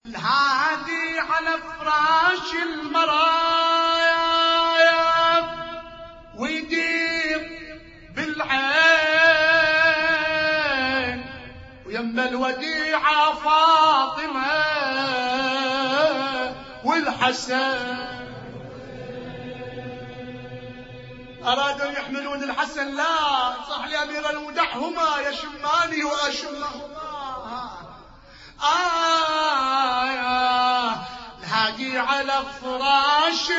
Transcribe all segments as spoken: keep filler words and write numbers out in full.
الهادي على فراش المرايا ويدير بالعين ويم الوديعة فاطمة والحسن. أرادوا يحملون الحسن، لا صح لي أمير المدح هما يشماني وأشمهما. آه الهادي على فراش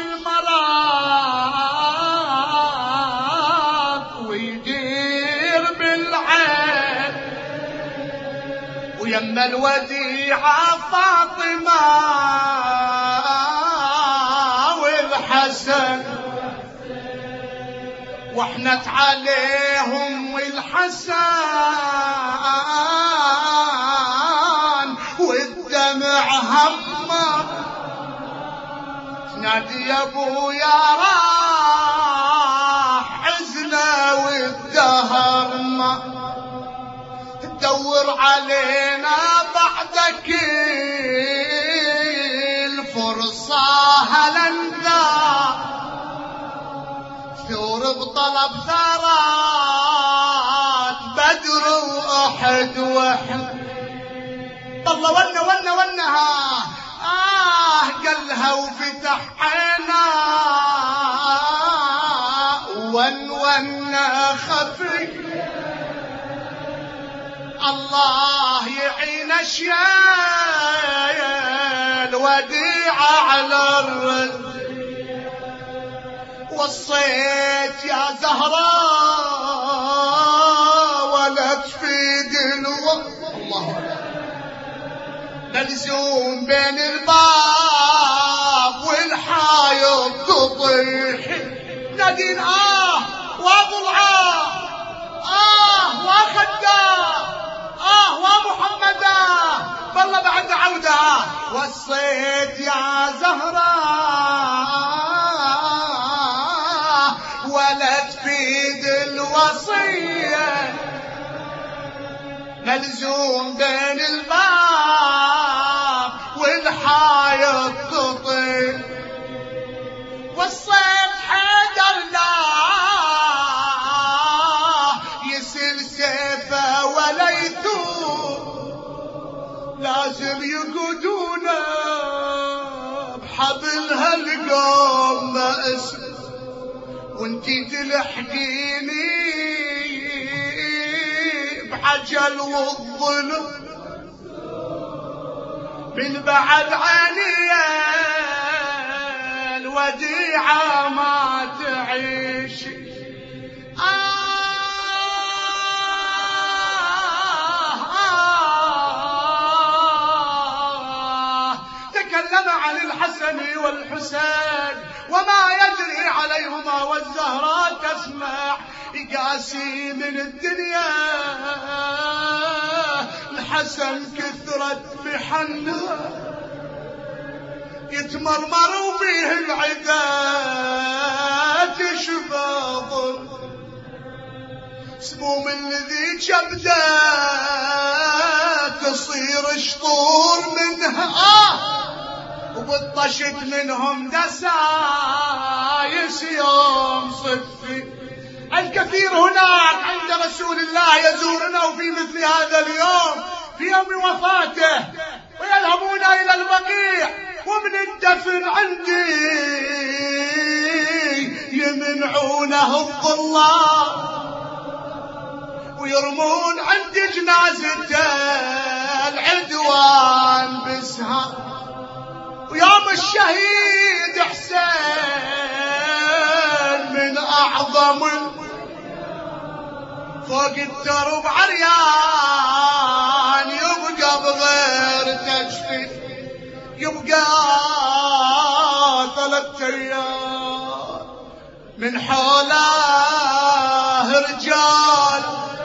المرض ويدير بالعين ويم الوديعة فاطمة والحسن واحنت عليهم والحسن والدمع همه نادي يا ابويا راح حزنه والدهر ما تدور علينا بعدك الفرصة هلنذا ثور بطلب ثارات بدر وأحد وحد والله ونا ونا ونها آه قلها وفتح عينا ون ونا خفي الله يعين الشيل وديعة على الرد. وصيت يا زهراء ولا تفيد الوقت الله ملزوم بين الباب والحايط تطيح نادين آه وابرعاه آه وخداه آه ومحمدا والله بعد عودة. وصيت يا زهراء ولا تفيد الوصية ملزوم بين الباب والحايط تطير. وصيت حيدر لا يسل سيفه ولا يثور لازم يقودونا بحبل هالقوم ما اسم وانتي تلحقيني بعجل والظلم من بعد عيني الوديعة ما تعيش. آه آه تكلم عن الحسن والحسين وما يدري عليهما والزهراء تسمع يقاسي من الدنيا الحسن كثرت بحنها يتمرمروا بيه العدا تشبه سموم الذي جبده تصير شطور منها آه وبالطشت منهم دسايس يوم صفي. الكثير هناك عند رسول الله يزورنا وفي مثل هذا اليوم في يوم وفاته ويذهبون إلى البقيع ومن الدفن عندي يمنعونه الظلام ويرمون عند جنازته العدوان بسهم. ويوم الشهيد حسين من أعظم فوق الدرب عريان يبقى بغير تجفيف يبقى ثلاث أيام من حوله رجال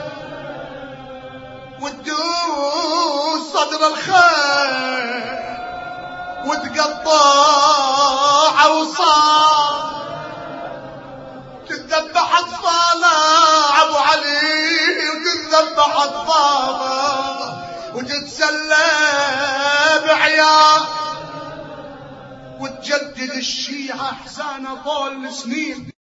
وتدوس صدر الخيل وتقطع اوصال تذبح اطفاله ابو علي وتذبح اطفاله وتتسلى بعينه الأعياد وتجدد الشيعة أحزانه طول السنين.